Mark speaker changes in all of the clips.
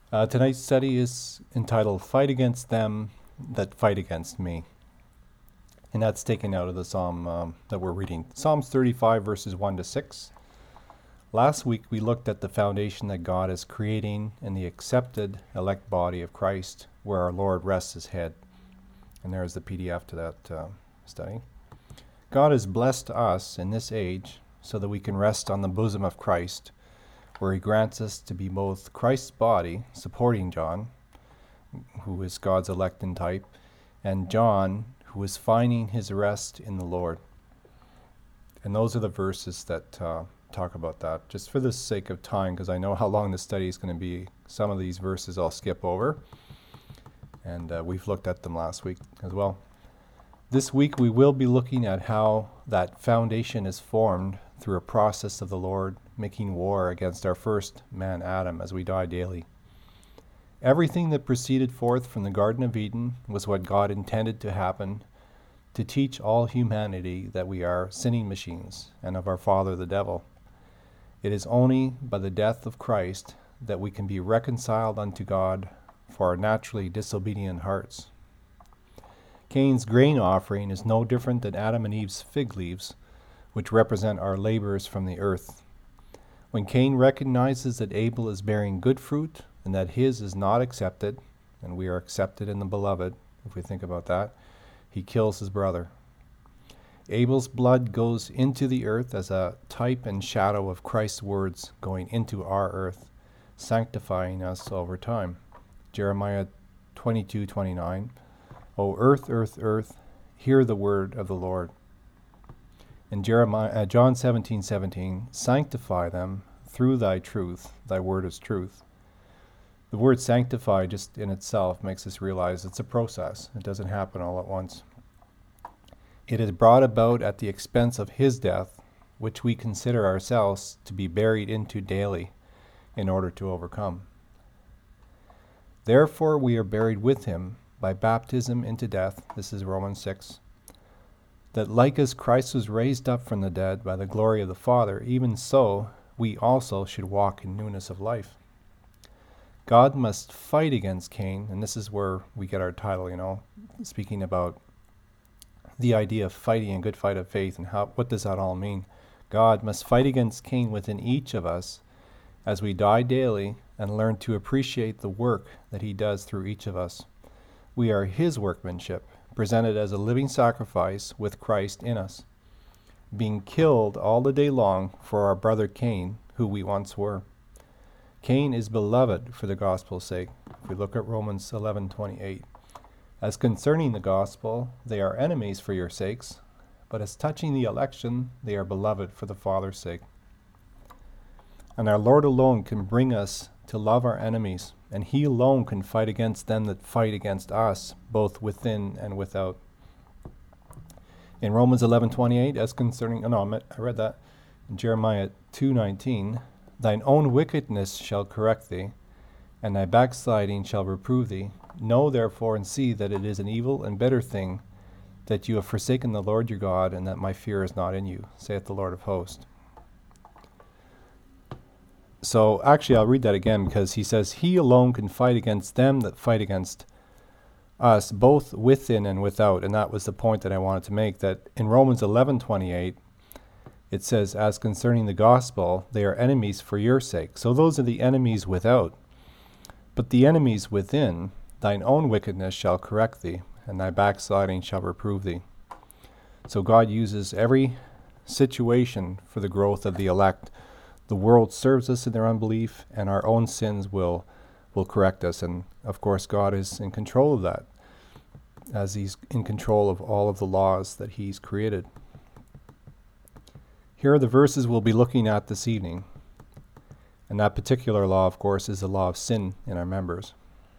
Speaker 1: Tonight's study is entitled Fight Against Them That Fight Against Me. And that's taken out of the psalm that we're reading. Psalms 35, verses 1 to 6. Last week we looked at the foundation that God is creating in the accepted elect body of Christ, where our Lord rests his head. And there's the PDF to that study. God has blessed us in this age so that we can rest on the bosom of Christ, where he grants us to be both Christ's body, supporting John, who is God's elect in type, and John, who is finding his rest in the Lord. And those are the verses that talk about that. Just for the sake of time, because I know how long the study is going to be, some of these verses I'll skip over. And we've looked at them last week as well. This week we will be looking at how that foundation is formed through a process of the Lord making war against our first man Adam as we die daily. Everything that proceeded forth from the Garden of Eden was what God intended to happen to teach all humanity that we are sinning machines and of our father the devil. It is only by the death of Christ that we can be reconciled unto God for our naturally disobedient hearts. Cain's grain offering is no different than Adam and Eve's fig leaves, which represent our labors from the earth. When Cain recognizes that Abel is bearing good fruit and that his is not accepted, and we are accepted in the beloved, if we think about that, he kills his brother. Abel's blood goes into the earth as a type and shadow of Christ's words going into our earth, sanctifying us over time. Jeremiah 22:29. O earth, earth, earth, hear the word of the Lord. In John 17:17, sanctify them through thy truth. Thy word is truth. The word sanctify just in itself makes us realize it's a process. It doesn't happen all at once. It is brought about at the expense of his death, which we consider ourselves to be buried into daily in order to overcome. Therefore we are buried with him by baptism into death. This is Romans 6. That like as Christ was raised up from the dead by the glory of the Father, even so we also should walk in newness of life. God must fight against Cain, and this is where we get our title, speaking about the idea of fighting a good fight of faith and what does that all mean. God must fight against Cain within each of us as we die daily and learn to appreciate the work that he does through each of us. We are his workmanship, presented as a living sacrifice with Christ in us, being killed all the day long for our brother Cain, who we once were. Cain is beloved for the gospel's sake. If we look at Romans 11:28, as concerning the gospel, they are enemies for your sakes, but as touching the election, they are beloved for the Father's sake. And our Lord alone can bring us to love our enemies, and he alone can fight against them that fight against us, both within and without. In Romans 11:28, as concerning, I read that. In Jeremiah 2:19, thine own wickedness shall correct thee, and thy backsliding shall reprove thee. Know therefore and see that it is an evil and bitter thing that you have forsaken the Lord your God, and that my fear is not in you, saith the Lord of hosts. So actually I'll read that again, because he says he alone can fight against them that fight against us, both within and without. And that was the point that I wanted to make, that in Romans 11:28 it says, as concerning the gospel, they are enemies for your sake. So those are the enemies without. But the enemies within, thine own wickedness shall correct thee, and thy backsliding shall reprove thee. So God uses every situation for the growth of the elect. The world serves us in their unbelief, and our own sins will correct us. And of course, God is in control of that, as he's in control of all of the laws that he's created. Here are the verses we'll be looking at this evening. And that particular law, of course, is the law of sin in our members.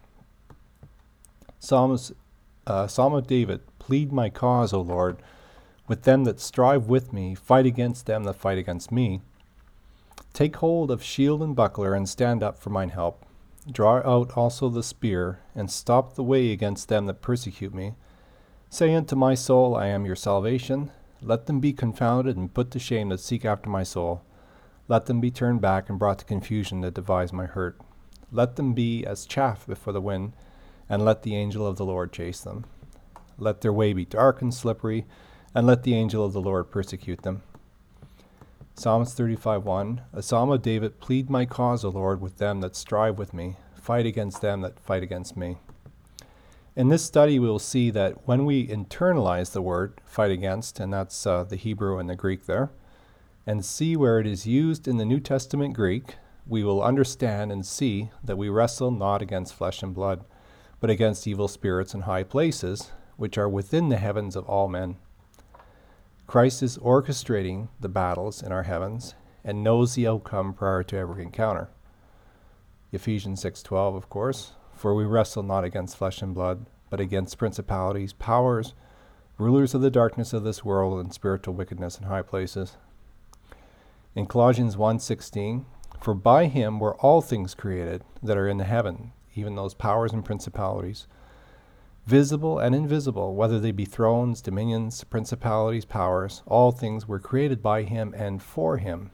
Speaker 1: Psalm of David, plead my cause, O Lord, with them that strive with me, fight against them that fight against me. Take hold of shield and buckler, and stand up for mine help. Draw out also the spear, and stop the way against them that persecute me. Say unto my soul, I am your salvation. Let them be confounded and put to shame that seek after my soul. Let them be turned back and brought to confusion that devise my hurt. Let them be as chaff before the wind, and let the angel of the Lord chase them. Let their way be dark and slippery, and let the angel of the Lord persecute them. Psalms 35:1, a psalm of David, plead my cause, O Lord, with them that strive with me. Fight against them that fight against me. In this study, we will see that when we internalize the word fight against, and that's the Hebrew and the Greek there, and see where it is used in the New Testament Greek, we will understand and see that we wrestle not against flesh and blood, but against evil spirits in high places, which are within the heavens of all men. Christ is orchestrating the battles in our heavens and knows the outcome prior to every encounter. Ephesians 6:12, of course, for we wrestle not against flesh and blood, but against principalities, powers, rulers of the darkness of this world, and spiritual wickedness in high places. In Colossians 1:16, for by him were all things created that are in the heaven, even those powers and principalities, visible and invisible, whether they be thrones, dominions, principalities, powers, all things were created by him and for him.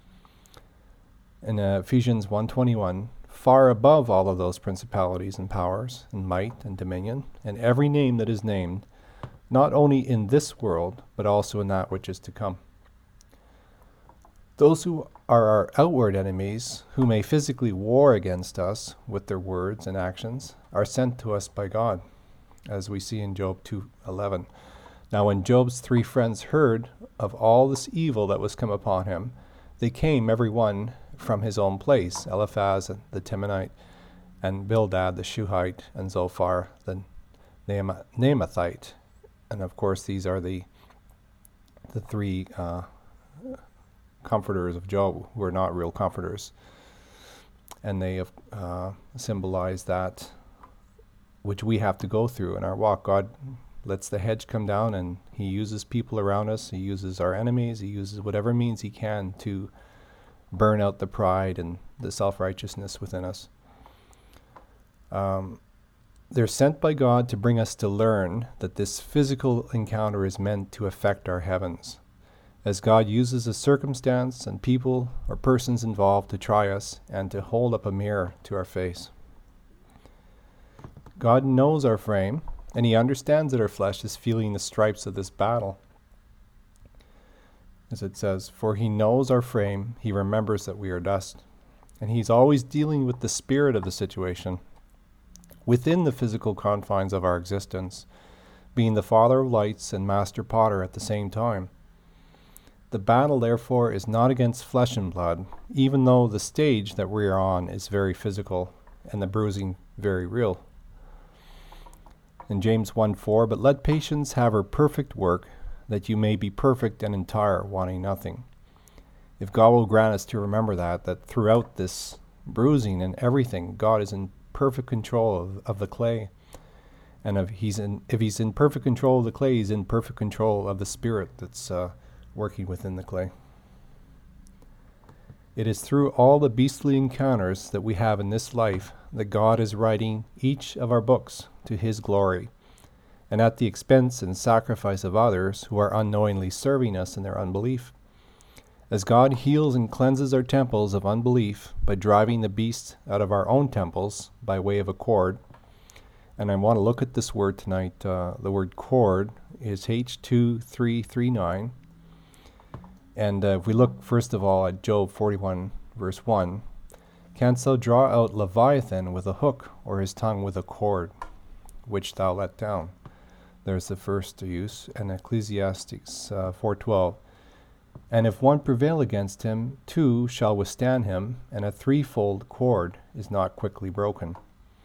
Speaker 1: In Ephesians 1:21, far above all of those principalities and powers and might and dominion, and every name that is named, not only in this world, but also in that which is to come. Those who are our outward enemies, who may physically war against us with their words and actions, are sent to us by God, as we see in Job 2:11. Now when Job's 3 friends heard of all this evil that was come upon him, they came every one from his own place, Eliphaz the Temanite, and Bildad the Shuhite, and Zophar the Naamathite. And of course these are the 3 comforters of Job, who are not real comforters. And they symbolize that which we have to go through in our walk. God lets the hedge come down, and he uses people around us, he uses our enemies, he uses whatever means he can to burn out the pride and the self-righteousness within us. They're sent by God to bring us to learn that this physical encounter is meant to affect our heavens, as God uses a circumstance and people or persons involved to try us and to hold up a mirror to our face. God knows our frame, and he understands that our flesh is feeling the stripes of this battle. As it says, for he knows our frame, he remembers that we are dust. And he's always dealing with the spirit of the situation, within the physical confines of our existence, being the Father of lights and Master Potter at the same time. The battle, therefore, is not against flesh and blood, even though the stage that we are on is very physical and the bruising very real. In James 1:4, but let patience have her perfect work, that you may be perfect and entire, wanting nothing. If God will grant us to remember that throughout this bruising and everything, God is in perfect control of the clay. And if he's in perfect control of the clay, he's in perfect control of the spirit that's working within the clay. It is through all the beastly encounters that we have in this life that God is writing each of our books to his glory, and at the expense and sacrifice of others who are unknowingly serving us in their unbelief. As God heals and cleanses our temples of unbelief by driving the beast out of our own temples by way of a cord, and I want to look at this word tonight. The word cord is H2339. And if we look first of all at Job 41 verse 1, canst thou draw out Leviathan with a hook, or his tongue with a cord, which thou let down? There's the first use. And Ecclesiastes 4:12. And if one prevail against him, 2 shall withstand him, and a 3-fold cord is not quickly broken.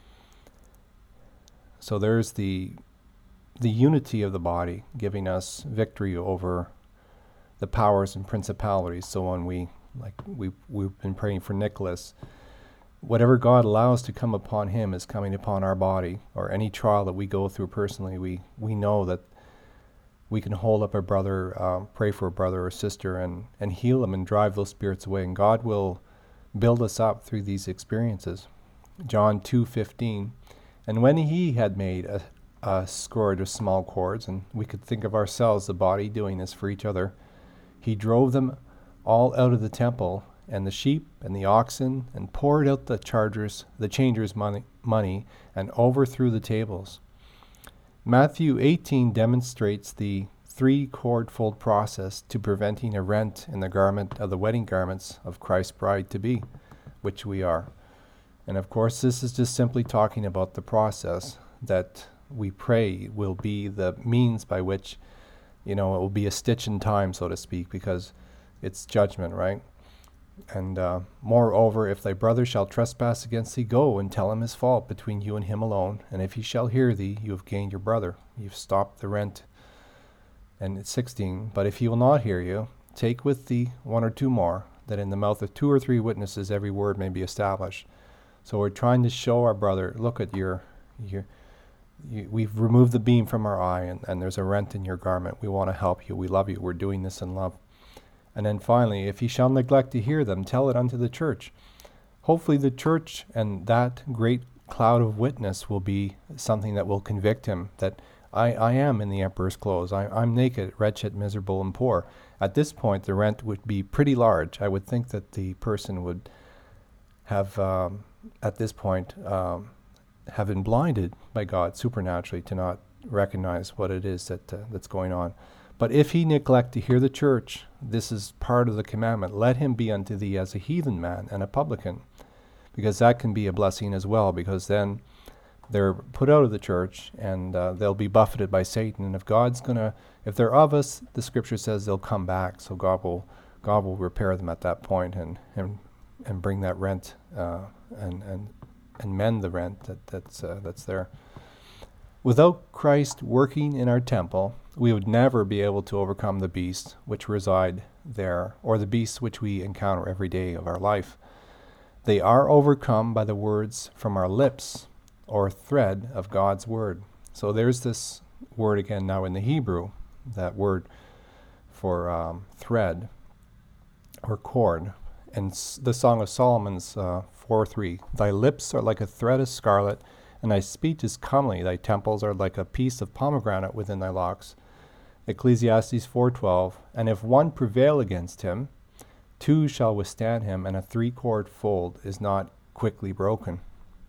Speaker 1: So there's the unity of the body, giving us victory over the powers and principalities. So when we've been praying for Nicholas, whatever God allows to come upon him is coming upon our body, or any trial that we go through personally, we know that we can hold up a brother, pray for a brother or sister, and heal them and drive those spirits away. And God will build us up through these experiences. John 2:15, and when he had made a scourge of small cords, and we could think of ourselves, the body, doing this for each other, he drove them all out of the temple, and the sheep and the oxen, and poured out the changers' money, and overthrew the tables. Matthew 18 demonstrates the 3-cordfold process to preventing a rent in the garment of the wedding garments of Christ's bride-to-be, which we are. And of course, this is just simply talking about the process that we pray will be the means by which, it will be a stitch in time, so to speak, because it's judgment, right? And moreover, if thy brother shall trespass against thee, go and tell him his fault between you and him alone. And if he shall hear thee, you have gained your brother. You've stopped the rent. And it's 16. But if he will not hear you, take with thee 1 or 2 more, that in the mouth of 2 or 3 witnesses every word may be established. So we're trying to show our brother, look at we've removed the beam from our eye, and there's a rent in your garment. We want to help you. We love you. We're doing this in love. And then finally, if he shall neglect to hear them, tell it unto the church. Hopefully the church and that great cloud of witness will be something that will convict him that I am in the emperor's clothes. I'm naked, wretched, miserable, and poor. At this point, the rent would be pretty large. I would think that the person would have, at this point, have been blinded by God supernaturally to not recognize what it is that's going on. But if he neglect to hear the church, this is part of the commandment. Let him be unto thee as a heathen man and a publican, because that can be a blessing as well, because then they're put out of the church and they'll be buffeted by Satan. And if they're of us, the scripture says they'll come back. So God will repair them at that point and bring that rent and mend the rent that's there. Without Christ working in our temple, we would never be able to overcome the beasts which reside there, or the beasts which we encounter every day of our life. They are overcome by the words from our lips, or thread of God's word. So there's this word again now in the Hebrew, that word for thread or cord. And the Song of Solomon's 4:3, thy lips are like a thread of scarlet, and thy speech is comely. Thy temples are like a piece of pomegranate within thy locks. Ecclesiastes 4:12, and if one prevail against him, 2 shall withstand him, and a 3-cord fold is not quickly broken.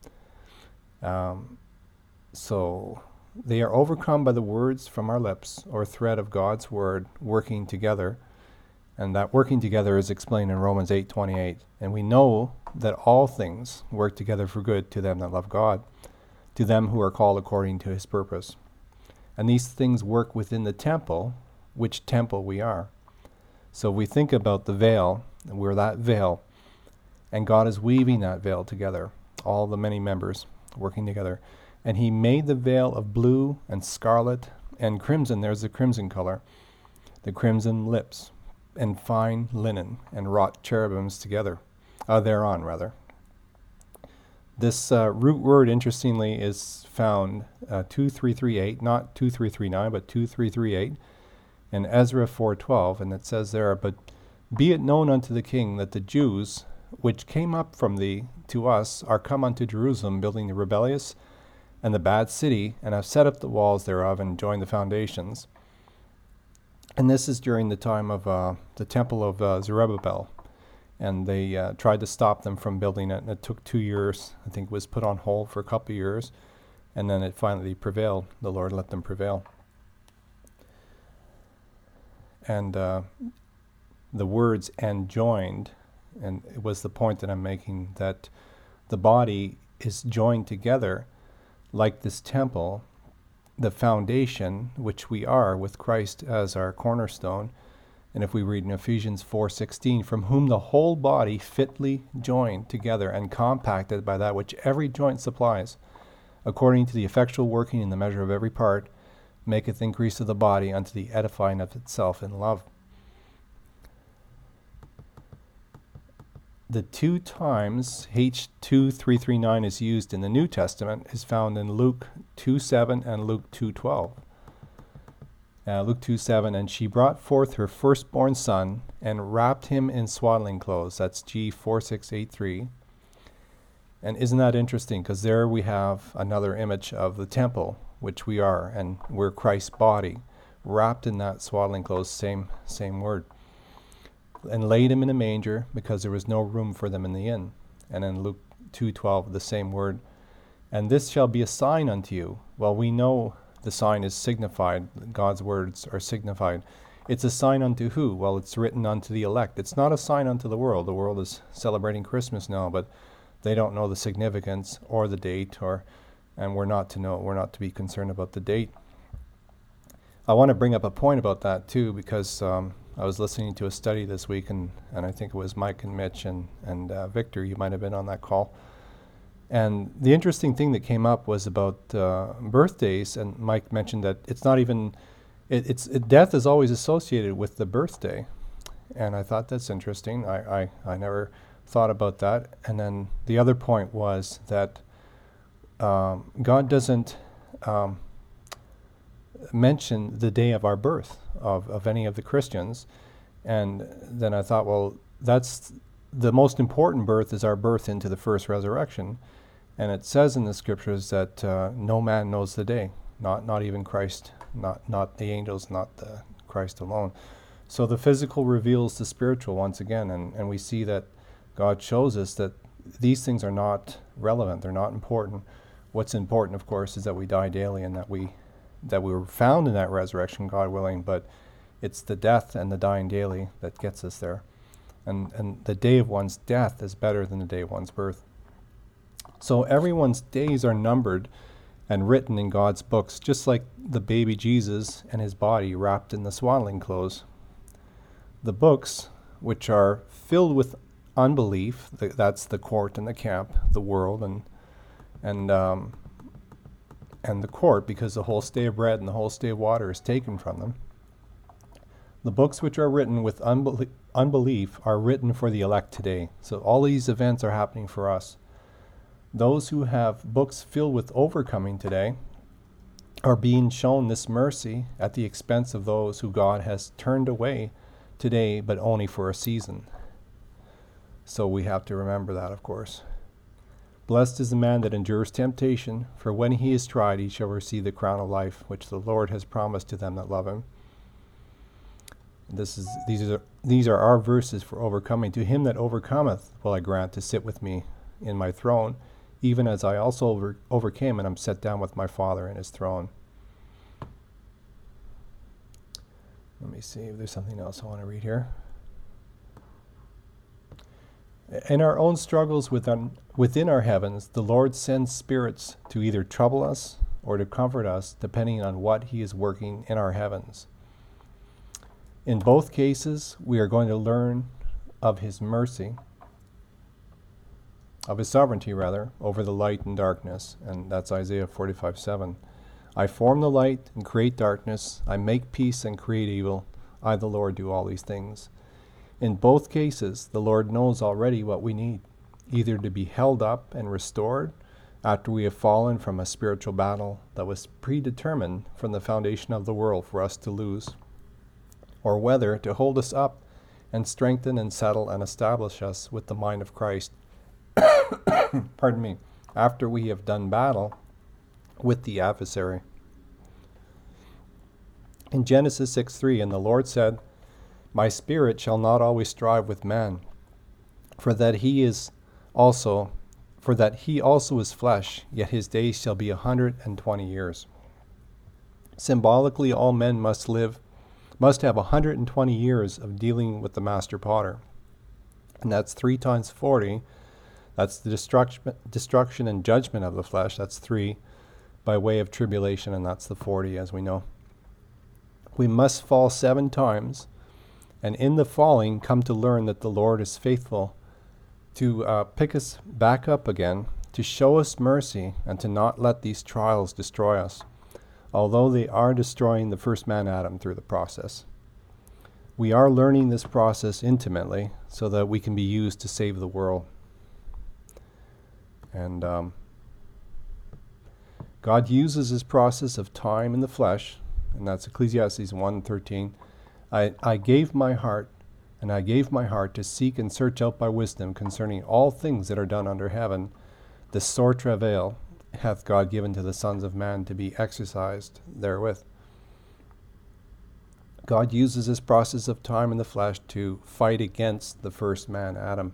Speaker 1: So they are overcome by the words from our lips, or thread of God's word working together. And that working together is explained in Romans 8:28. And we know that all things work together for good to them that love God, to them who are called according to his purpose. And these things work within the temple, which temple we are. So we think about the veil, and we're that veil, and God is weaving that veil together, all the many members working together. And he made the veil of blue and scarlet and crimson. There's the crimson color, the crimson lips, and fine linen, and wrought cherubims together, thereon rather. This root word, interestingly, is found 2338, not 2339, but 2338, in Ezra 4:12, and it says there, but be it known unto the king that the Jews which came up from thee to us are come unto Jerusalem, building the rebellious and the bad city, and have set up the walls thereof and joined the foundations. And this is during the time of the temple of Zerubbabel. And they tried to stop them from building it, and it took 2 years. I think it was put on hold for a couple of years, and then it finally prevailed. The Lord let them prevail. And the words "and joined," and it was the point that I'm making, that the body is joined together like this temple, the foundation, which we are with Christ as our cornerstone. And if we read in Ephesians 4:16, from whom the whole body fitly joined together and compacted by that which every joint supplies, according to the effectual working in the measure of every part, maketh increase of the body unto the edifying of itself in love. The 2 times H2339 is used in the New Testament is found in Luke 2:7 and Luke 2:12. Luke 2:7, and she brought forth her firstborn son and wrapped him in swaddling clothes. That's G4683. And isn't that interesting? Because there we have another image of the temple, which we are, and we're Christ's body, wrapped in that swaddling clothes, same word. and laid him in a manger because there was no room for them in the inn. And in Luke 2:12, the same word. And this shall be a sign unto you. Well, we know the sign is signified. God's words are signified. It's a sign unto who? Well, it's written unto the elect. It's not a sign unto the world. The world is celebrating Christmas now, but they don't know the significance or the date, and we're not to know. We're not to be concerned about the date. I want to bring up a point about that too, because I was listening to a study this week, and I think it was Mike and Mitch and Victor. You might have been on that call. And the interesting thing that came up was about birthdays, and Mike mentioned that it's not even, death is always associated with the birthday. And I thought that's interesting. I never thought about that. And then the other point was that God doesn't mention the day of our birth of any of the Christians. And then I thought, well, that's the most important birth is our birth into the first resurrection. And it says in the scriptures that no man knows the day, not even Christ, not the angels, not the Christ alone. So the physical reveals the spiritual once again, and we see that God shows us that these things are not relevant, they're not important. What's important, of course, is that we die daily and that we were found in that resurrection, God willing, but it's the death and the dying daily that gets us there. And the day of one's death is better than the day of one's birth. So everyone's days are numbered and written in God's books, just like the baby Jesus and his body wrapped in the swaddling clothes. The books, which are filled with unbelief, that's the court and the camp, the world, and the court, because the whole stay of bread and the whole stay of water is taken from them. The books which are written with unbelief are written for the elect today. So all these events are happening for us. Those who have books filled with overcoming today are being shown this mercy at the expense of those who God has turned away today, but only for a season. So we have to remember that, of course. Blessed is the man that endures temptation, for when he is tried, he shall receive the crown of life, which the Lord has promised to them that love him. These are our verses for overcoming. To him that overcometh will I grant to sit with me in my throne, even as I also overcame and am set down with my Father in his throne. Let me see if there's something else I want to read here. In our own struggles within our heavens, the Lord sends spirits to either trouble us or to comfort us, depending on what he is working in our heavens. In both cases, we are going to learn of his mercy, of his sovereignty rather, over the light and darkness, and that's Isaiah 45:7. I form the light and create darkness. I make peace and create evil. I, the Lord, do all these things. In both cases, the Lord knows already what we need, either to be held up and restored after we have fallen from a spiritual battle that was predetermined from the foundation of the world for us to lose, or whether to hold us up and strengthen and settle and establish us with the mind of Christ, pardon me, after we have done battle with the adversary. In Genesis 6:3, and the Lord said, my spirit shall not always strive with man, for that he also is flesh, yet his days shall be 120 years. Symbolically, all men must have 120 years of dealing with the master potter. And that's 3 times 40. That's the destruction and judgment of the flesh. That's 3 by way of tribulation, and that's the 40, as we know. We must fall 7 times, and in the falling come to learn that the Lord is faithful to pick us back up again, to show us mercy, and to not let these trials destroy us, although they are destroying the first man Adam through the process. We are learning this process intimately so that we can be used to save the world. And God uses his process of time in the flesh, and that's Ecclesiastes 1:13. I gave my heart to seek and search out by wisdom concerning all things that are done under heaven. The sore travail hath God given to the sons of man to be exercised therewith. God uses this process of time in the flesh to fight against the first man, Adam.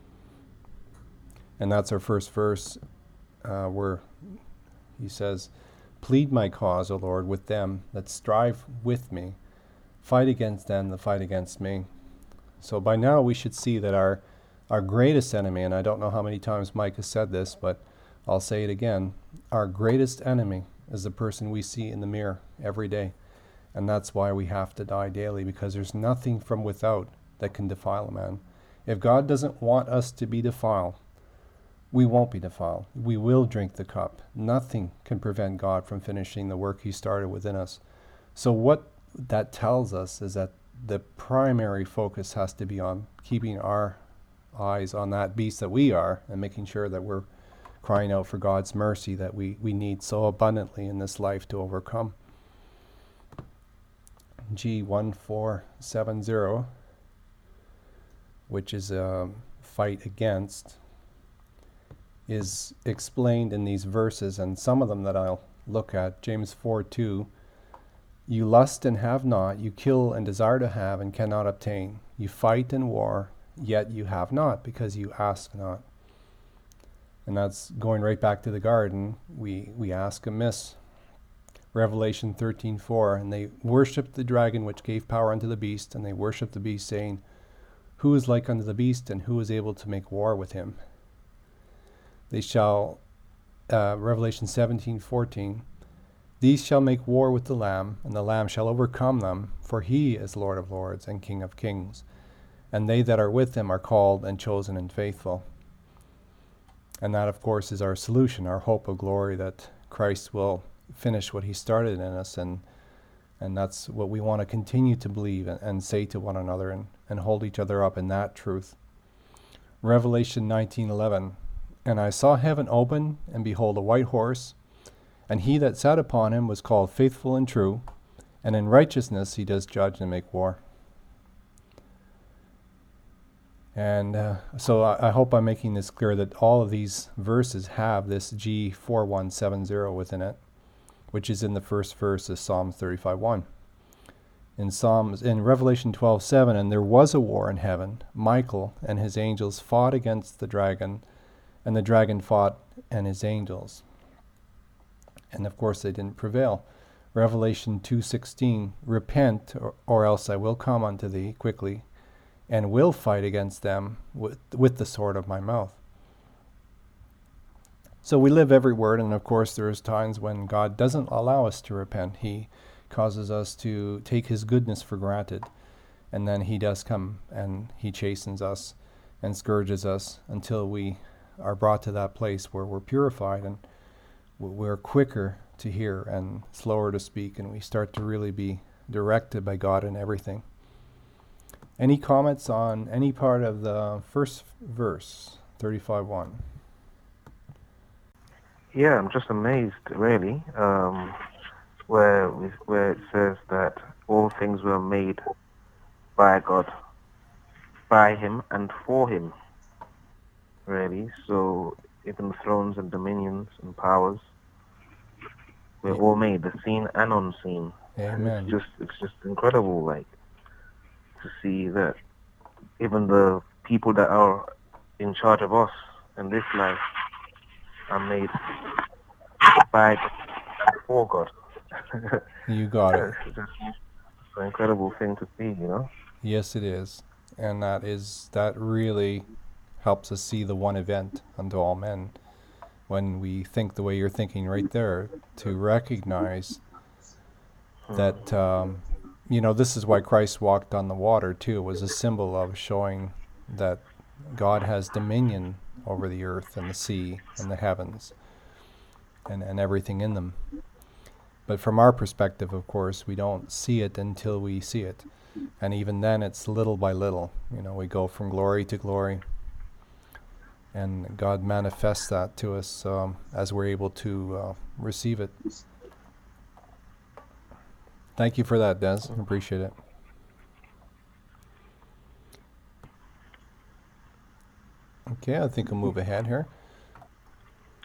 Speaker 1: And that's our first verse, where he says, "Plead my cause, O Lord, with them that strive with me. Fight against them that fight against me." So by now we should see that our greatest enemy, and I don't know how many times Mike has said this, but I'll say it again, our greatest enemy is the person we see in the mirror every day. And that's why we have to die daily, because there's nothing from without that can defile a man. If God doesn't want us to be defiled, we won't be defiled. We will drink the cup. Nothing can prevent God from finishing the work he started within us. So what that tells us is that the primary focus has to be on keeping our eyes on that beast that we are, and making sure that we're crying out for God's mercy that we need so abundantly in this life to overcome. G1470, which is a fight against, is explained in these verses, and some of them that I'll look at. James 4:2, "You lust and have not, you kill and desire to have and cannot obtain. You fight and war, yet you have not, because you ask not." And that's going right back to the garden. We ask amiss. Revelation 13:4, "And they worshipped the dragon which gave power unto the beast, and they worshipped the beast, saying, Who is like unto the beast, and who is able to make war with him? They shall," Revelation 17:14, "These shall make war with the Lamb, and the Lamb shall overcome them, for he is Lord of lords and King of kings. And they that are with him are called and chosen and faithful." And that, of course, is our solution, our hope of glory, that Christ will finish what he started in us, and that's what we want to continue to believe and say to one another, and hold each other up in that truth. Revelation 19:11, "And I saw heaven open, and behold a white horse, and he that sat upon him was called Faithful and True, and in righteousness he does judge and make war." And so I hope I'm making this clear, that all of these verses have this G4170 within it, which is in the first verse of Psalm 35:1. In Revelation 12:7, "And there was a war in heaven. Michael and his angels fought against the dragon, and the dragon fought and his angels." And of course they didn't prevail. Revelation 2:16, "Repent, or else I will come unto thee quickly, and will fight against them with the sword of my mouth." So we live every word, and of course there's times when God doesn't allow us to repent. He causes us to take his goodness for granted, and then he does come and he chastens us and scourges us until we are brought to that place where we're purified, and we're quicker to hear and slower to speak, and we start to really be directed by God in everything. Any comments on any part of the first verse, 35:1?
Speaker 2: Yeah, I'm just amazed, really, where it says that all things were made by God, by him and for him, really. So even thrones and dominions and powers were all made, the seen and unseen.
Speaker 1: Amen.
Speaker 2: It's just incredible, like, to see that even the people that are in charge of us in this life are made by and for God.
Speaker 1: You got it.
Speaker 2: It's just an incredible thing to see, you know?
Speaker 1: Yes, it is. And that really helps us see the one event unto all men. When we think the way you're thinking right there, to recognize that, this is why Christ walked on the water too. It was a symbol of showing that God has dominion over the earth and the sea and the heavens and everything in them. But from our perspective, of course, we don't see it until we see it. And even then, it's little by little. We go from glory to glory. And God manifests that to us as we're able to receive it. Thank you for that, Des. I appreciate it. Okay, I think I'll move ahead here.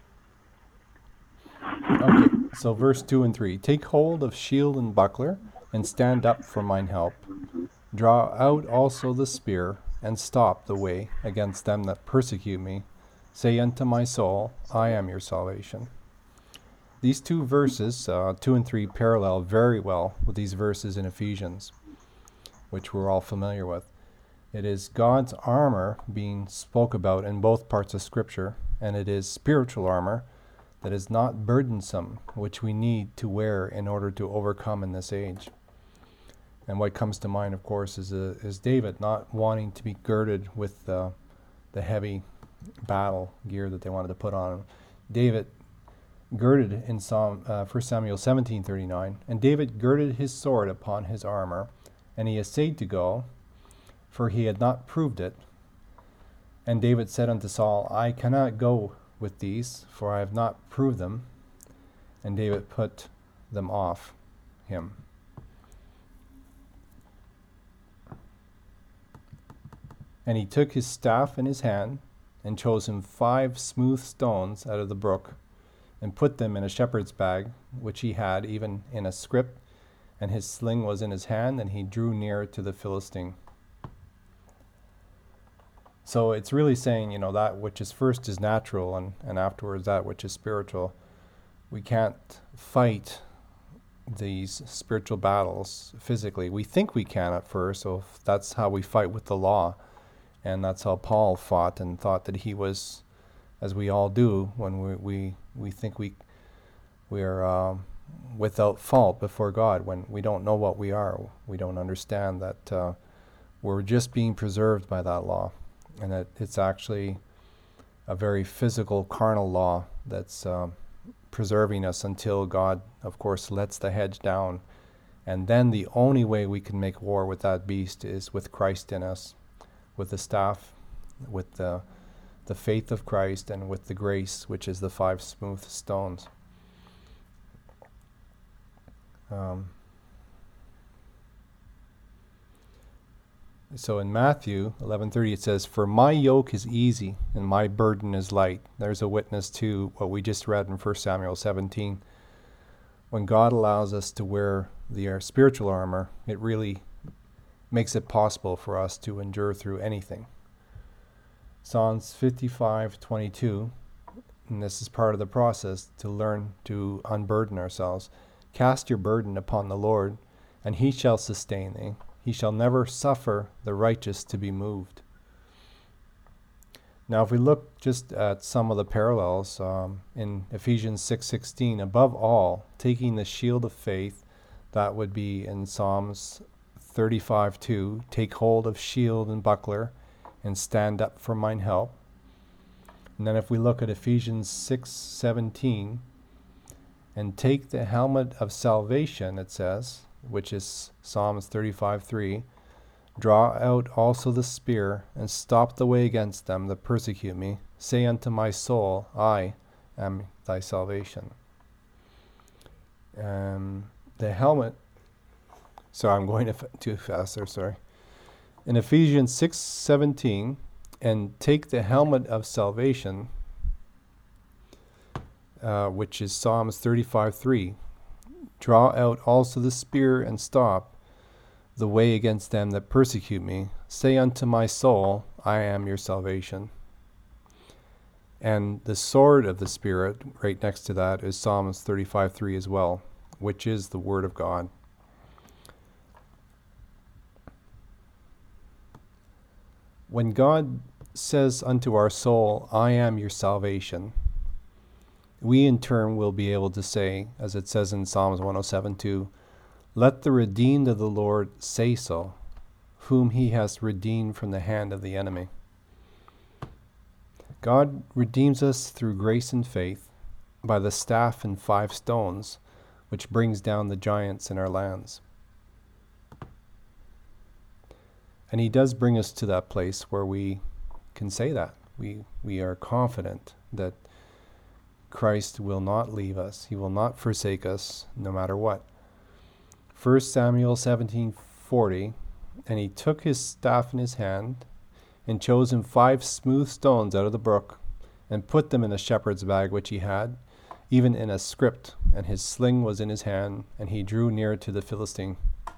Speaker 1: Okay, so verse 2 and 3. "Take hold of shield and buckler, and stand up for mine help. Draw out also the spear, and stop the way against them that persecute me. Say unto my soul, I am your salvation. These two verses, 2 and 3, parallel very well with these verses in Ephesians, which we're all familiar with. It is God's armor being spoke about in both parts of Scripture, and it is spiritual armor that is not burdensome, which we need to wear in order to overcome in this age. And what comes to mind, of course, is David not wanting to be girded with the heavy battle gear that they wanted to put on him. David girded in 1 Samuel 17:39, and David girded his sword upon his armor, and he essayed to go, for he had not proved it. And David said unto Saul, I cannot go with these, for I have not proved them. And David put them off him. And he took his staff in his hand, and chose him 5 smooth stones out of the brook, and put them in a shepherd's bag, which he had, even in a scrip, and his sling was in his hand, and he drew near to the Philistine. So it's really saying, that which is first is natural, and afterwards that which is spiritual. We can't fight these spiritual battles physically. We think we can at first, so that's how we fight with the law. And that's how Paul fought, and thought that he was, as we all do, when we think we are without fault before God, when we don't know what we are. We don't understand that we're just being preserved by that law, and that it's actually a very physical, carnal law that's preserving us until God, of course, lets the hedge down. And then the only way we can make war with that beast is with Christ in us, with the staff, with the faith of Christ, and with the grace, which is the 5 smooth stones. So in Matthew 11:30 it says, for my yoke is easy and my burden is light. There's a witness to what we just read in 1 Samuel 17. When God allows us to wear the spiritual armor, it really makes it possible for us to endure through anything. Psalms 55:22, and this is part of the process to learn to unburden ourselves. Cast your burden upon the Lord, and he shall sustain thee. He shall never suffer the righteous to be moved. Now, if we look just at some of the parallels in Ephesians 6:16, above all, taking the shield of faith, that would be in Psalms 35:2, take hold of shield and buckler, and stand up for mine help. And then if we look at Ephesians 6:17, and take the helmet of salvation, it says, which is Psalms 35:3, draw out also the spear, and stop the way against them that persecute me. Say unto my soul, I am thy salvation. The helmet, so I'm going too fast there, sorry. In Ephesians 6:17, and take the helmet of salvation, which is Psalms 35:3, draw out also the spear, and stop the way against them that persecute me. Say unto my soul, I am your salvation. And the sword of the Spirit, right next to that, is Psalms 35:3 as well, which is the Word of God. When God says unto our soul, I am your salvation, we in turn will be able to say, as it says in Psalms 107:2, let the redeemed of the Lord say so, whom he has redeemed from the hand of the enemy. God redeems us through grace and faith by the staff and 5 stones, which brings down the giants in our lands. And he does bring us to that place where we can say that. We are confident that Christ will not leave us. He will not forsake us no matter what. 1 Samuel 17:40, and he took his staff in his hand, and chose him 5 smooth stones out of the brook, and put them in a shepherd's bag which he had, even in a scrip, and his sling was in his hand, and he drew near to the Philistine.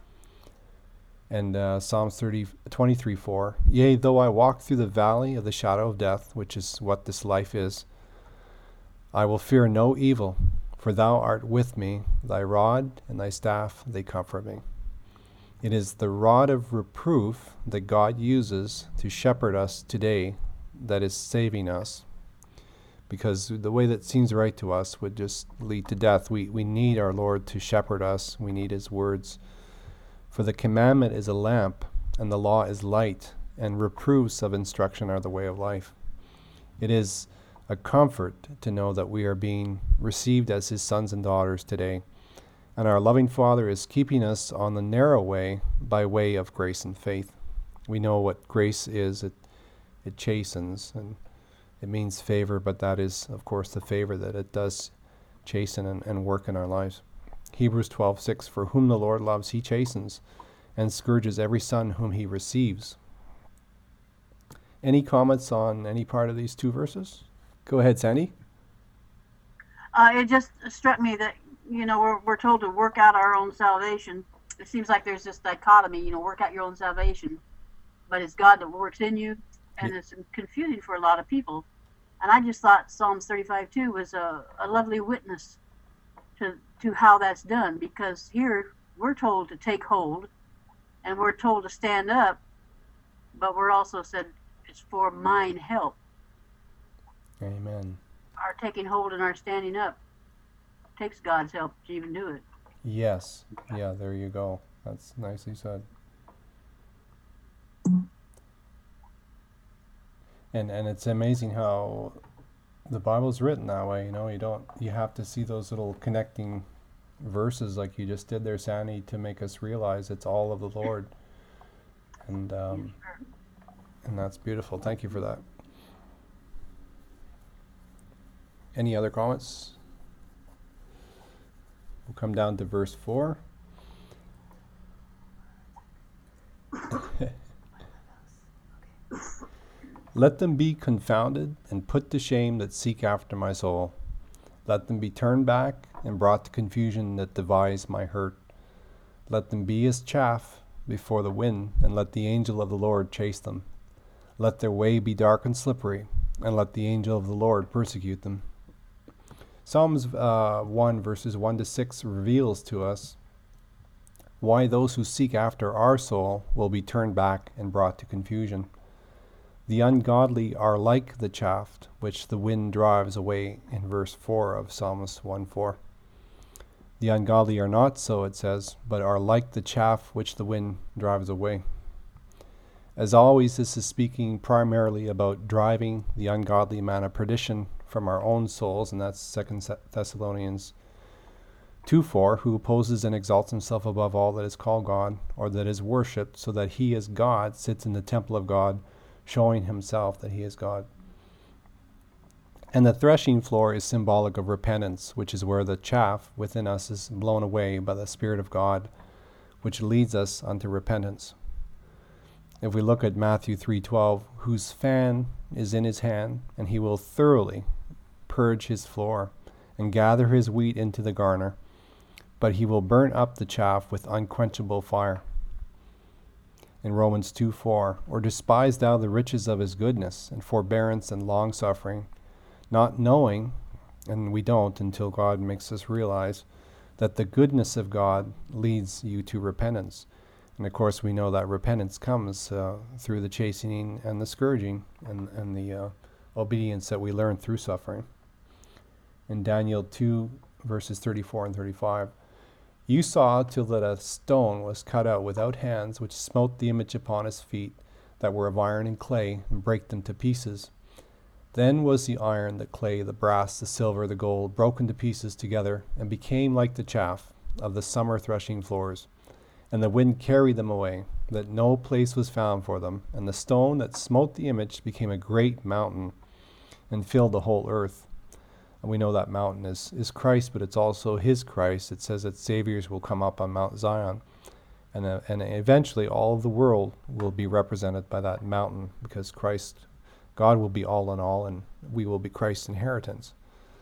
Speaker 1: And Psalms 23:4, yea, though I walk through the valley of the shadow of death, which is what this life is, I will fear no evil, for thou art with me, thy rod and thy staff, they comfort me. It is the rod of reproof that God uses to shepherd us today that is saving us. Because the way that seems right to us would just lead to death. We need our Lord to shepherd us. We need his words. For the commandment is a lamp, and the law is light, and reproofs of instruction are the way of life. It is a comfort to know that we are being received as his sons and daughters today. And our loving Father is keeping us on the narrow way by way of grace and faith. We know what grace is. It chastens, and it means favor, but that is, of course, the favor that it does chasten and work in our lives. Hebrews 12:6, for whom the Lord loves, he chastens, and scourges every son whom he receives. Any comments on any part of these two verses? Go ahead, Sandy.
Speaker 3: It just struck me that, we're told to work out our own salvation. It seems like there's this dichotomy, work out your own salvation, but it's God that works in you, and it's confusing for a lot of people. And I just thought Psalms 35:2 was a lovely witness to how that's done, because here we're told to take hold, and we're told to stand up, but we're also said it's for mine help.
Speaker 1: Amen.
Speaker 3: Our taking hold and our standing up takes God's help to even do it.
Speaker 1: Yes. Yeah, there you go. That's nicely said. And it's amazing how the Bible's written that way. You have to see those little connecting verses like you just did there, Sandy, to make us realize it's all of the Lord. And that's beautiful. Thank you for that. Any other comments? We'll come down to verse 4. Let them be confounded and put to shame that seek after my soul. Let them be turned back and brought to confusion that devise my hurt. Let them be as chaff before the wind, and let the angel of the Lord chase them. Let their way be dark and slippery, and let the angel of the Lord persecute them. Psalms 1 verses 1-6 reveals to us why those who seek after our soul will be turned back and brought to confusion. The ungodly are like the chaff which the wind drives away, in verse 4 of Psalms 1:4. The ungodly are not so, it says, but are like the chaff which the wind drives away. As always, this is speaking primarily about driving the ungodly man of perdition from our own souls, and that's 2 Thessalonians 2:4, who opposes and exalts himself above all that is called God, or that is worshipped, so that he as God sits in the temple of God, showing himself that he is God. And the threshing floor is symbolic of repentance, which is where the chaff within us is blown away by the Spirit of God, which leads us unto repentance. If we look at Matthew 3:12, whose fan is in his hand, and he will thoroughly purge his floor and gather his wheat into the garner, but he will burn up the chaff with unquenchable fire. In Romans 2:4, or despise thou the riches of his goodness and forbearance and long-suffering, not knowing, and we don't until God makes us realize, that the goodness of God leads you to repentance. And of course we know that repentance comes through the chastening and the scourging and the obedience that we learn through suffering. In Daniel 2 verses 34 and 35, you saw till that a stone was cut out without hands, which smote the image upon his feet, that were of iron and clay, and brake them to pieces. Then was the iron, the clay, the brass, the silver, the gold, broken to pieces together, and became like the chaff of the summer threshing floors. And the wind carried them away, that no place was found for them. And the stone that smote the image became a great mountain, and filled the whole earth. And we know that mountain is Christ, but it's also his Christ. It says that saviors will come up on Mount Zion. And eventually all of the world will be represented by that mountain, because God will be all in all, and we will be Christ's inheritance.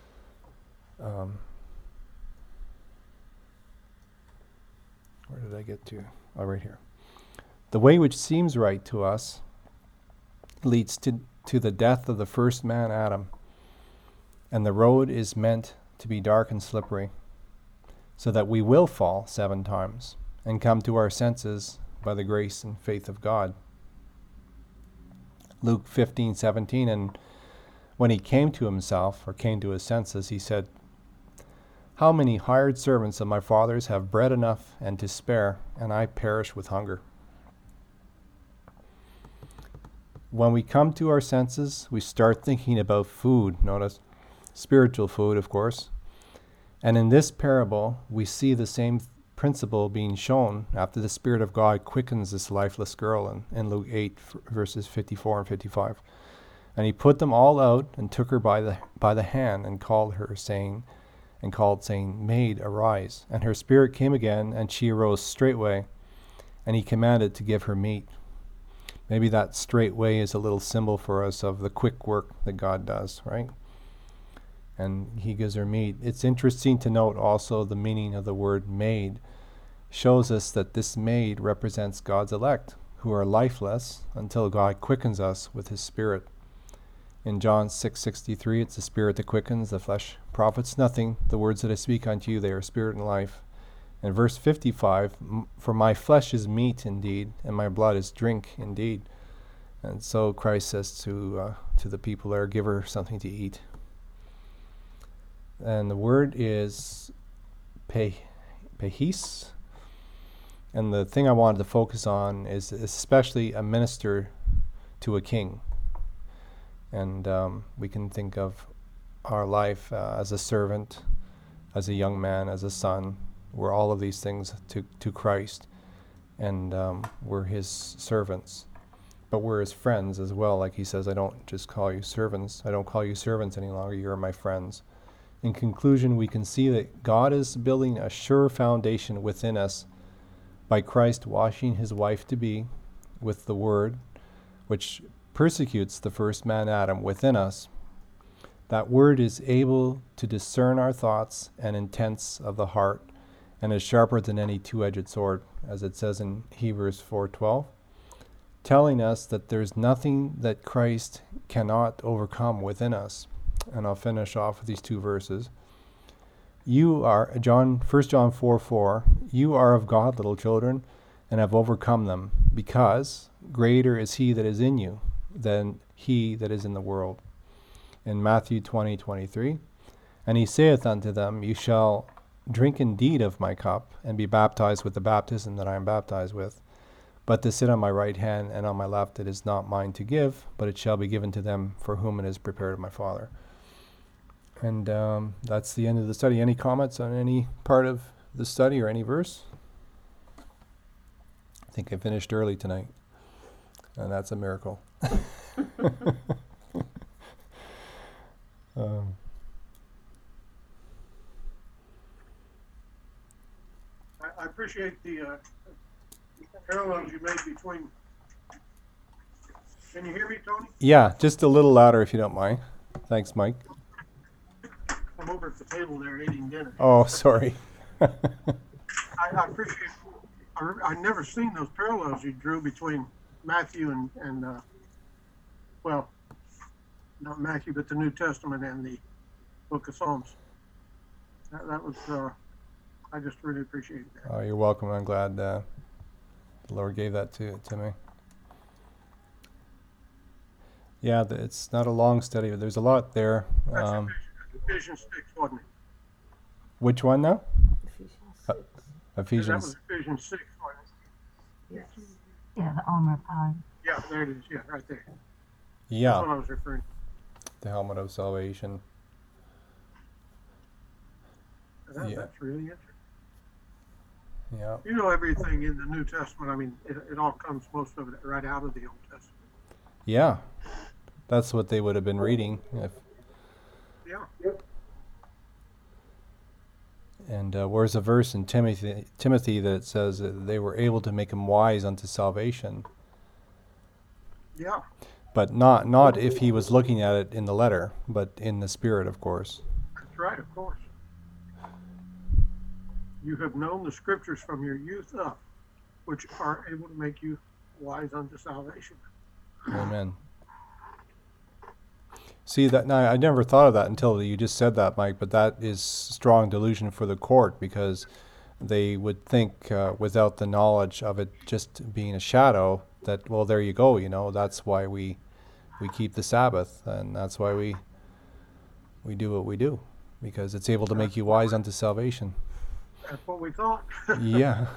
Speaker 1: Where did I get to? Oh, right here. The way which seems right to us leads to the death of the first man, Adam, and the road is meant to be dark and slippery, so that we will fall 7 times and come to our senses by the grace and faith of God. Luke 15:17, and when he came to himself, or came to his senses, he said, "How many hired servants of my father's have bread enough and to spare, and I perish with hunger?" When we come to our senses, we start thinking about food. Notice, spiritual food, of course. And in this parable, we see the same principle being shown after the Spirit of God quickens this lifeless girl in Luke 8, verses 54 and 55. And he put them all out and took her by the hand and called, saying, "Maid, arise." And her spirit came again, and she arose straightway. And he commanded to give her meat. Maybe that straightway is a little symbol for us of the quick work that God does, right? And he gives her meat. It's interesting to note also the meaning of the word maid shows us that this maid represents God's elect, who are lifeless until God quickens us with his Spirit. In John 6:63, it's the Spirit that quickens, the flesh profits nothing. The words that I speak unto you, they are spirit and life. In verse 55, "For my flesh is meat indeed, and my blood is drink indeed." And so Christ says to the people there, "Give her something to eat." And the word is pehis. And the thing I wanted to focus on is especially a minister to a king. And we can think of our life as a servant, as a young man, as a son. We're all of these things to Christ, and we're his servants. But we're his friends as well. Like he says, I don't just call you servants. I don't call you servants any longer. You're my friends. In conclusion, we can see that God is building a sure foundation within us by Christ washing his wife-to-be with the word, which persecutes the first man, Adam, within us. That word is able to discern our thoughts and intents of the heart, and is sharper than any two-edged sword, as it says in Hebrews 4:12, telling us that there's nothing that Christ cannot overcome within us. And I'll finish off with these 2 verses. You are, 1 John 4:4, "You are of God, little children, and have overcome them, because greater is he that is in you than he that is in the world." In Matthew 20:23, "And he saith unto them, You shall drink indeed of my cup, and be baptized with the baptism that I am baptized with. But to sit on my right hand and on my left, it is not mine to give, but it shall be given to them for whom it is prepared of my Father." And that's the end of the study. Any comments on any part of the study or any verse? I think I finished early tonight, and that's a miracle.
Speaker 4: I appreciate the parallels you made between. Can you hear me, Tony?
Speaker 1: Yeah, just a little louder if you don't mind. Thanks, Mike.
Speaker 4: I'm over at the table there eating dinner.
Speaker 1: Oh, sorry.
Speaker 4: I appreciate. I never seen those parallels you drew between Matthew and well, not Matthew, but the New Testament and the Book of Psalms. That was. I just really appreciate that.
Speaker 1: Oh, you're welcome. I'm glad the Lord gave that to me. Yeah, it's not a long study, but there's a lot there.
Speaker 4: Ephesians 6, wasn't it?
Speaker 1: Which one now?
Speaker 4: Ephesians.
Speaker 1: Ephesians.
Speaker 4: That was Ephesians 6, wasn't it?
Speaker 5: Yeah, the armor of God.
Speaker 4: Yeah, there it is. Yeah, right there.
Speaker 1: Yeah.
Speaker 4: That's what I was referring to.
Speaker 1: The helmet of salvation. Yeah.
Speaker 4: That's really interesting.
Speaker 1: Yeah.
Speaker 4: You know, everything in the New Testament, I mean, it all comes, most of it, right out of the Old Testament.
Speaker 1: Yeah. That's what they would have been reading.
Speaker 4: Yeah.
Speaker 1: And where's a verse in Timothy that says that they were able to make him wise unto salvation?
Speaker 4: Yeah.
Speaker 1: But not if he was looking at it in the letter, but in the spirit, of course.
Speaker 4: That's right, of course. You have known the scriptures from your youth up, which are able to make you wise unto salvation.
Speaker 1: Amen. See that now? I never thought of that until you just said that, Mike. But that is strong delusion for the court, because they would think, without the knowledge of it just being a shadow, that, well, there you go. That's why we keep the Sabbath, and that's why we do what we do, because it's able to make you wise unto salvation.
Speaker 4: That's what we thought.
Speaker 1: Yeah.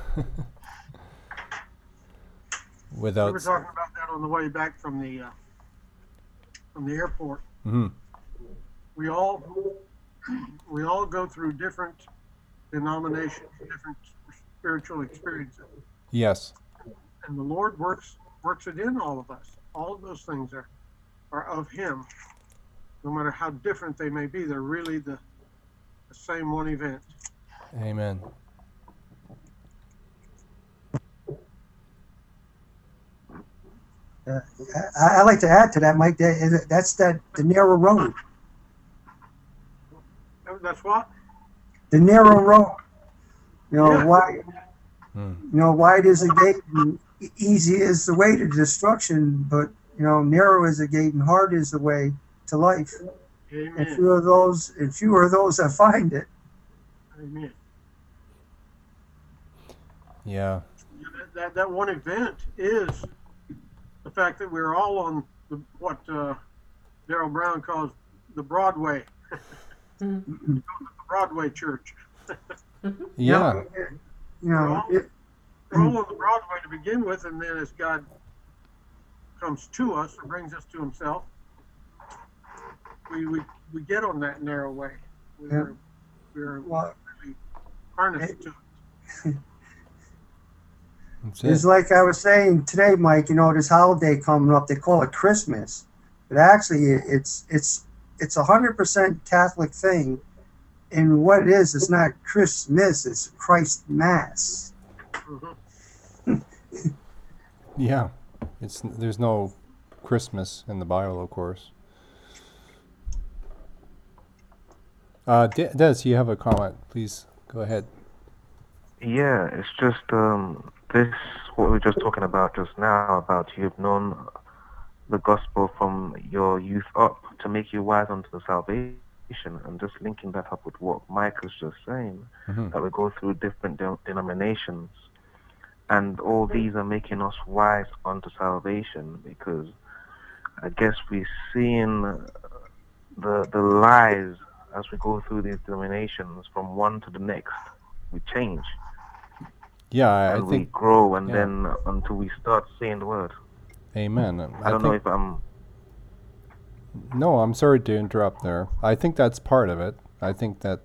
Speaker 4: We
Speaker 1: Without.
Speaker 4: were talking about that on the way back from the airport.
Speaker 1: Hmm.
Speaker 4: We all go through different denominations, different spiritual experiences,
Speaker 1: Yes.
Speaker 4: and the Lord works it in all of us. All of those things are of Him, no matter how different they may be. They're really the same one event.
Speaker 1: Amen.
Speaker 6: I like to add to that, Mike. That's the narrow road.
Speaker 4: That's what?
Speaker 6: The narrow road.
Speaker 4: Yeah.
Speaker 6: Wide is the gate and easy is the way to destruction, but narrow is the gate and hard is the way to life.
Speaker 4: Amen.
Speaker 6: And few are those that find it.
Speaker 4: Amen.
Speaker 1: Yeah.
Speaker 4: That one event is the fact that we're all on what Daryl Brown calls the Broadway. The Broadway church.
Speaker 1: Yeah.
Speaker 4: We're all on the Broadway to begin with, and then as God comes to us or brings us to Himself, we get on that narrow way. We're really harnessed to it.
Speaker 1: That's
Speaker 6: It's
Speaker 1: it.
Speaker 6: like I was saying today, Mike. This holiday coming up, they call it Christmas, but actually it's 100% Catholic thing. And what it is, it's not Christmas, it's Christ Mass.
Speaker 1: Yeah. There's no Christmas in the Bible, of course. Des, you have a comment? Please go ahead.
Speaker 2: Yeah, it's just this what we were just talking about just now, about you've known the gospel from your youth up to make you wise unto the salvation, and just linking that up with what Mike was just saying, that we go through different denominations, and all these are making us wise unto salvation, because I guess we're seeing the lies as we go through these denominations from one to the next. We change.
Speaker 1: Yeah, I
Speaker 2: and we
Speaker 1: think.
Speaker 2: grow, and
Speaker 1: yeah.
Speaker 2: then until we start saying the word.
Speaker 1: Amen.
Speaker 2: I don't know if I'm...
Speaker 1: No, I'm sorry to interrupt there. I think that's part of it. I think that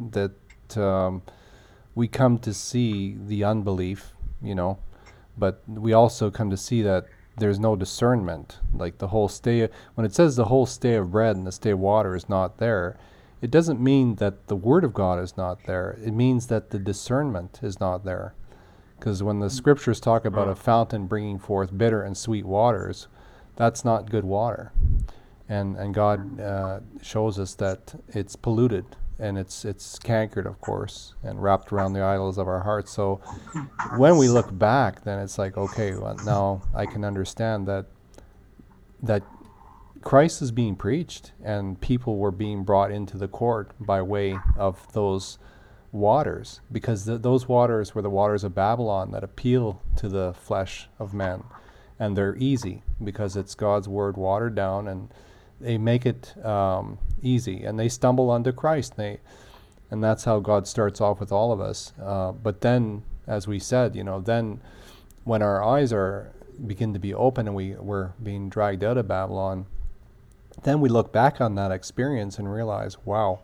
Speaker 1: we come to see the unbelief, but we also come to see that there's no discernment. Like when it says the whole stay of bread and the stay of water is not there, it doesn't mean that the Word of God is not there. It means that the discernment is not there. Because when the scriptures talk about a fountain bringing forth bitter and sweet waters, that's not good water. And God shows us that it's polluted, and it's cankered, of course, and wrapped around the idols of our hearts. So when we look back, then it's like, okay, well, now I can understand that Christ is being preached, and people were being brought into the court by way of those waters, because those waters were the waters of Babylon that appeal to the flesh of men, and they're easy because it's God's word watered down, and they make it easy, and they stumble onto Christ, and that's how God starts off with all of us. But then, as we said, then when our eyes begin to be open and we're being dragged out of Babylon, then we look back on that experience and realize, wow,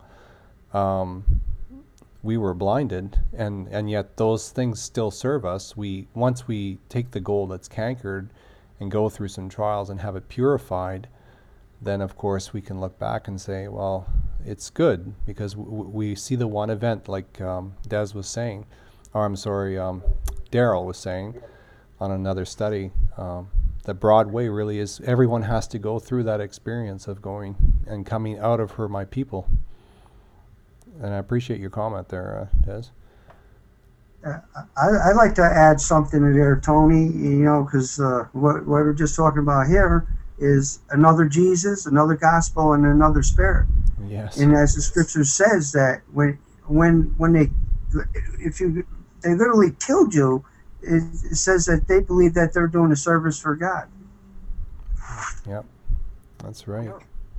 Speaker 1: we were blinded, and yet those things still serve us. Once we take the gold that's cankered and go through some trials and have it purified, then of course we can look back and say, well, it's good, because we see the one event, like Des was saying, or I'm sorry, Daryl was saying on another study, that Broadway really is, everyone has to go through that experience of going and coming out of her, my people. And I appreciate your comment there, Des.
Speaker 6: I'd like to add something to there, Tony, because what we're just talking about here is another Jesus, another gospel, and another spirit.
Speaker 1: Yes.
Speaker 6: And as the scripture says that when they literally killed you, it says that they believe that they're doing a service for God.
Speaker 1: Yep. That's right.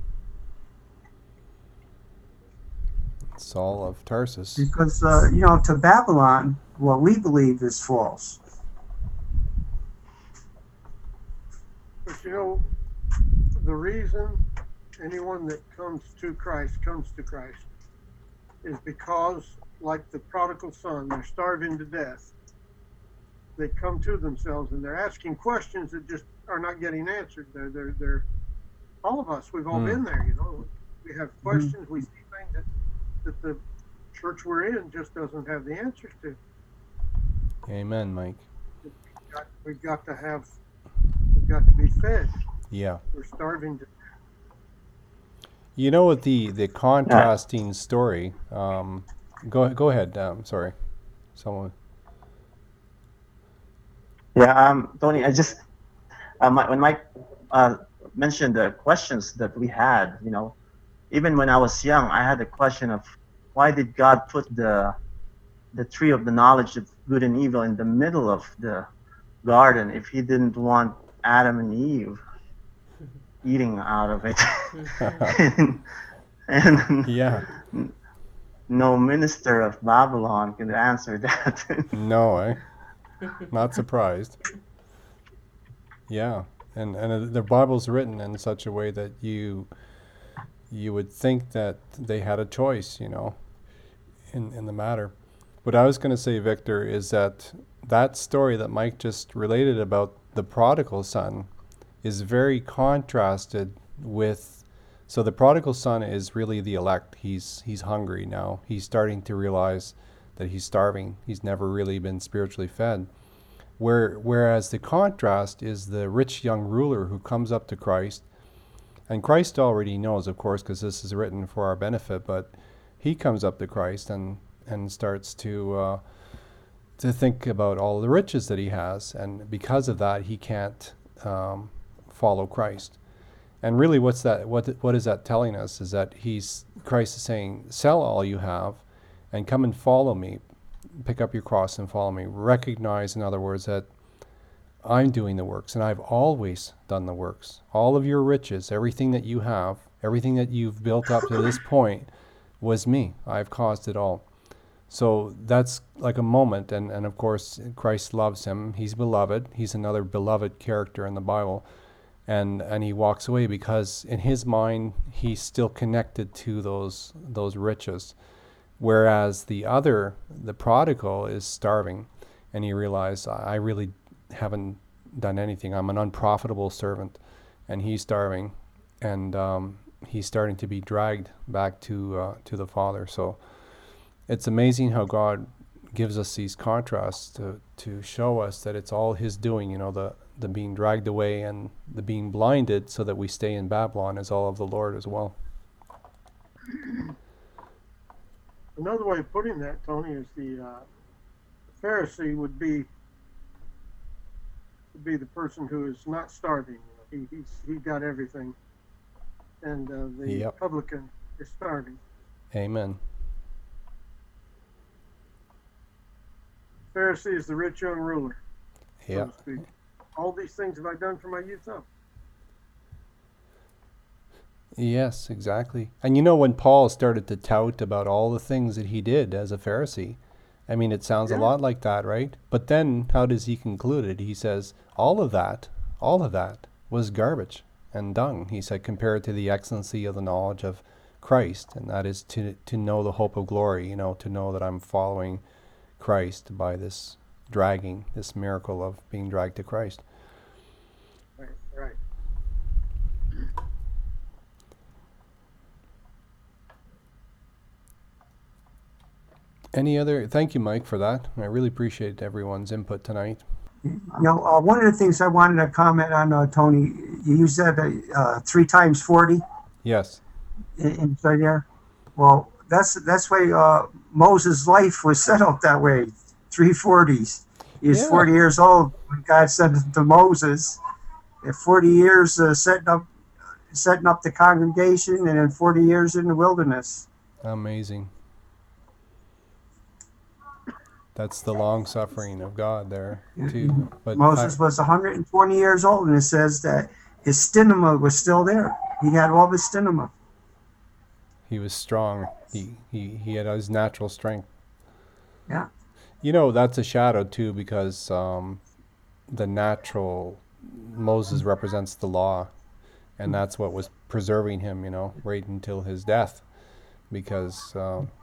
Speaker 1: Saul of Tarsus.
Speaker 6: Because to Babylon, what we believe is false.
Speaker 4: But the reason anyone that comes to Christ is because, like the prodigal son, they're starving to death. They come to themselves and they're asking questions that just are not getting answered. They're all of us. We've all been there. We have questions. We see things that the church we're in just doesn't have the answers to.
Speaker 1: Amen, Mike.
Speaker 4: We've got to be fed.
Speaker 1: Yeah.
Speaker 4: We're starving to.
Speaker 1: With the contrasting story. Go ahead. Sorry, someone.
Speaker 7: Yeah, Tony, I just when Mike mentioned the questions that we had, even when I was young, I had the question of why did God put the tree of the knowledge of good and evil in the middle of the garden if he didn't want Adam and Eve eating out of it? and
Speaker 1: yeah.
Speaker 7: No minister of Babylon can answer that.
Speaker 1: No, not surprised. Yeah, and the Bible's written in such a way that you would think that they had a choice, in the matter. What I was going to say, Victor, is that story that Mike just related about the prodigal son is very contrasted with. So the prodigal son is really the elect. He's hungry now. He's starting to realize that he's starving. He's never really been spiritually fed. Whereas the contrast is the rich young ruler who comes up to Christ. And Christ already knows, of course, because this is written for our benefit, but he comes up to Christ and starts to think about all the riches that he has. And because of that, he can't follow Christ. And really, what is that telling us is that Christ is saying, sell all you have and come and follow me. Pick up your cross and follow me. Recognize, in other words, that I'm doing the works, and I've always done the works. All of your riches, everything that you have, everything that you've built up to this point was me. I've caused it all. So that's like a moment, and of course, Christ loves him. He's beloved. He's another beloved character in the Bible. And he walks away because in his mind, he's still connected to those riches. Whereas the prodigal is starving, and he realized, I really haven't done anything. I'm an unprofitable servant, and he's starving, and he's starting to be dragged back to the Father. So it's amazing how God gives us these contrasts to show us that it's all his doing. The being dragged away and the being blinded so that we stay in Babylon is all of the Lord as well.
Speaker 4: Another way of putting that, Tony, is the Pharisee would be the person who is not starving. He got everything, and the publican is starving.
Speaker 1: Amen.
Speaker 4: Pharisee is the rich young ruler.
Speaker 1: Yeah.
Speaker 4: So to speak. All these things have I done for my youth up.
Speaker 1: Yes, exactly. And when Paul started to tout about all the things that he did as a Pharisee, I mean, it sounds a lot like that, right? But then how does he conclude it? He says, all of that was garbage and dung. He said, compared to the excellency of the knowledge of Christ, and that is to know the hope of glory, to know that I'm following Christ by this dragging, this miracle of being dragged to Christ.
Speaker 4: Right.
Speaker 1: Thank you, Mike, for that. I really appreciate everyone's input tonight.
Speaker 6: One of the things I wanted to comment on, Tony, you said 3 times 40.
Speaker 1: Yes.
Speaker 6: Inside there. Well, that's why Moses' life was set up that way. 340s. He was
Speaker 1: Yeah.
Speaker 6: 40 years old when God sent him to Moses. And 40 years setting up the congregation, and then 40 years in the wilderness.
Speaker 1: Amazing. That's the long suffering of God there too. But
Speaker 6: Moses was 120 years old, and it says that his stinema was still there. He had all the stinema.
Speaker 1: he was strong. He had his natural strength.
Speaker 6: Yeah.
Speaker 1: That's a shadow too, because the natural Moses represents the law, and that's what was preserving him, right until his death, because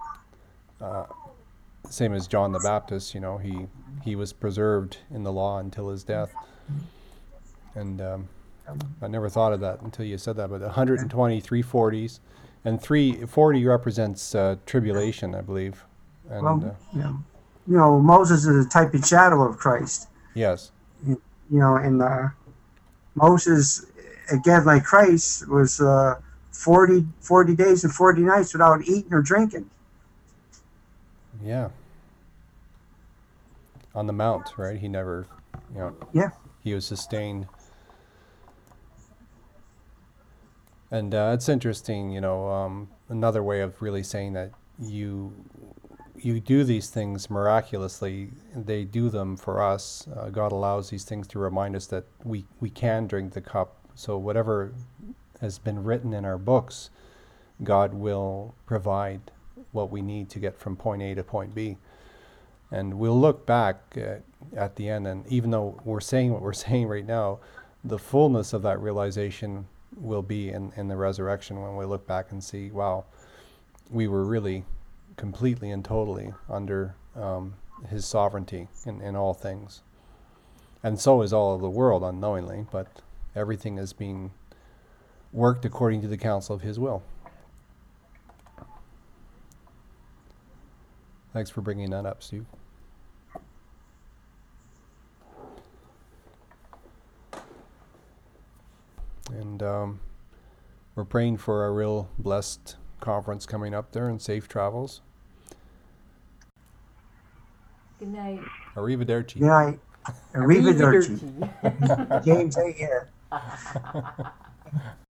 Speaker 1: same as John the Baptist, he was preserved in the law until his death. And I never thought of that until you said that. But 120, 340s, and 340 represents tribulation, I believe. And
Speaker 6: Moses is a type and shadow of Christ.
Speaker 1: yes,
Speaker 6: And Moses, again, like Christ, was 40 days and 40 nights without eating or drinking.
Speaker 1: yeah. On the mount, right? He never,
Speaker 6: Yeah.
Speaker 1: he was sustained. And it's interesting, another way of really saying that you do these things miraculously. They do them for us. God allows these things to remind us that we can drink the cup. So whatever has been written in our books, God will provide what we need to get from point A to point B. And we'll look back at the end, and even though we're saying what we're saying right now, the fullness of that realization will be in the resurrection, when we look back and see, wow, we were really completely and totally under his sovereignty in all things. And so is all of the world unknowingly, but everything is being worked according to the counsel of his will. Thanks for bringing that up, Steve. And we're praying for a real blessed conference coming up there, and safe travels.
Speaker 5: Good night.
Speaker 1: Arrivederci.
Speaker 6: Yeah. Arrivederci. James, hey, yeah.